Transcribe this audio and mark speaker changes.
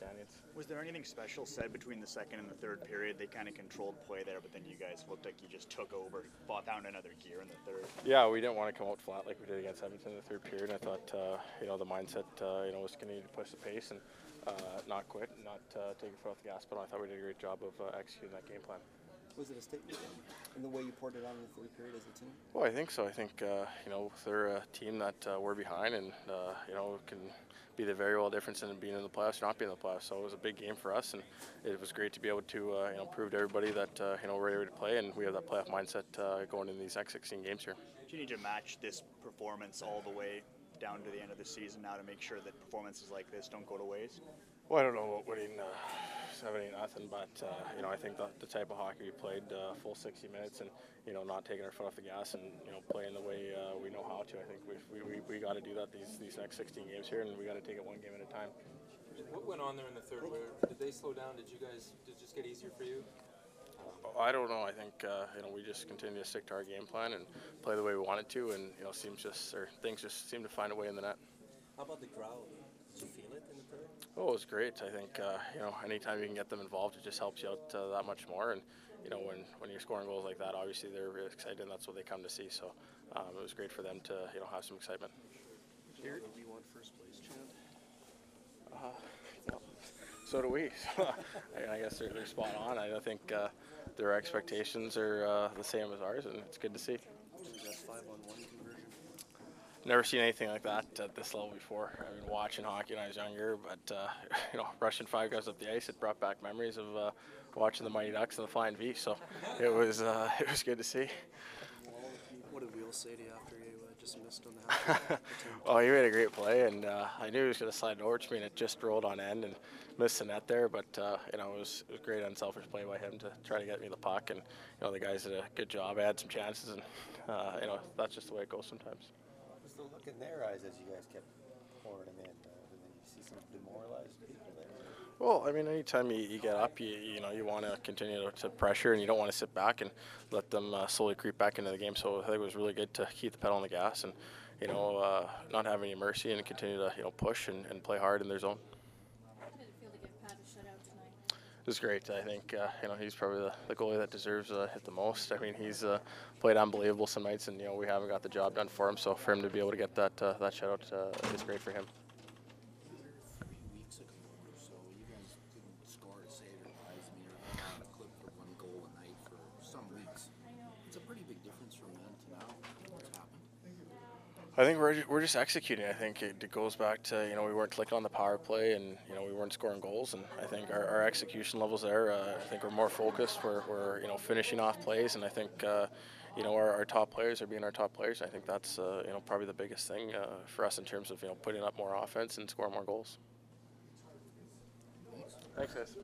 Speaker 1: standings.
Speaker 2: Was there anything special said between the second and the third period? They kind of controlled play there, but then you guys looked like you just took over, found another gear in the third.
Speaker 1: Yeah, we didn't want to come out flat like we did against Edmonton in the third period. I thought, the mindset, was going to need to push the pace and not quit, and not take your foot off the gas pedal. I thought we did a great job of executing that game plan.
Speaker 3: Was it a statement in the way you poured it on in the third period as a team?
Speaker 1: Well, I think so. I think, they're a team that we're behind and, can be the very well difference in being in the playoffs or not being in the playoffs. So it was a big game for us, and it was great to be able to, prove to everybody that, we're ready to play and we have that playoff mindset going in these next 16 games here.
Speaker 2: Do you need to match this performance all the way down to the end of the season now to make sure that performances like this don't go to waste?
Speaker 1: Well, I don't know about winning 70-0, but I think that the type of hockey we played, full 60 minutes, and not taking our foot off the gas, and playing the way we know how to. I think we got to do that these next 16 games here, and we got to take it one game at a time.
Speaker 4: What went on there in the third? Did they slow down? Did it just get easier for you?
Speaker 1: I don't know. I think we just continue to stick to our game plan and play the way we wanted to, and things just seem to find a way in the net.
Speaker 3: How about the crowd? Did you feel it in the third?
Speaker 1: Oh, it was great. I think anytime you can get them involved, it just helps you out that much more. And when you're scoring goals like that, obviously they're really excited, and that's what they come to see. So it was great for them to have some excitement.
Speaker 3: Do we want first place, Chad?
Speaker 1: So do we. I guess they're spot on. I think their expectations are the same as ours, and it's good to see.
Speaker 3: That 5-on-1 conversion.
Speaker 1: Never seen anything like that at this level before. I mean, watching hockey when I was younger, but rushing 5 guys up the ice, it brought back memories of watching the Mighty Ducks and the Flying V. So it was good to see.
Speaker 3: What did Wheels say to you after you just missed on the half?
Speaker 1: Well, he made a great play, and I knew he was going to slide it over to me, and it just rolled on end and missed the net there. But it was great, unselfish play by him to try to get me the puck, and the guys did a good job. I had some chances, and that's just the way it goes sometimes.
Speaker 5: What's the look in their eyes as you guys kept pouring them in? Did you see some demoralized people there?
Speaker 1: Well, I mean, anytime you get up, you want to continue to pressure, and you don't want to sit back and let them slowly creep back into the game. So I think it was really good to keep the pedal on the gas and, not have any mercy and continue to, push and play hard in their zone.
Speaker 6: How did it feel to get Pat a shutout tonight?
Speaker 1: It was great. I think, he's probably the goalie that deserves it the most. I mean, he's played unbelievable some nights, and, we haven't got the job done for him. So for him to be able to get that shutout is great for him.
Speaker 7: 3 weeks ago or so, you guys didn't score to save your lives. I mean, you're on a clip for 1 goal a night for some weeks. It's a pretty big difference from then to now. What's happened?
Speaker 1: I think we're just executing. I think it goes back to we weren't clicking on the power play, and we weren't scoring goals. And I think our execution levels there. I think we're more focused. We're finishing off plays, and I think our top players are being our top players. I think that's probably the biggest thing for us in terms of putting up more offense and scoring more goals. Thanks, guys.